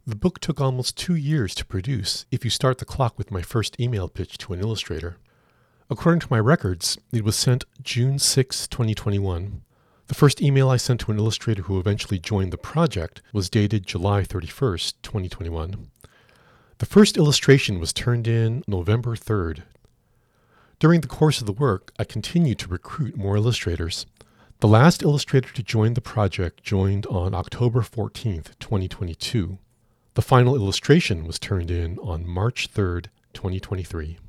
The book took almost 2 years to produce if you start the clock with my first email pitch to an illustrator. According to my records, it was sent June 6, 2021. The first email I sent to an illustrator who eventually joined the project was dated July 31st, 2021. The first illustration was turned in November 3rd. During the course of the work, I continued to recruit more illustrators. The last illustrator to join the project joined on October 14th, 2022. The final illustration was turned in on March 3rd, 2023.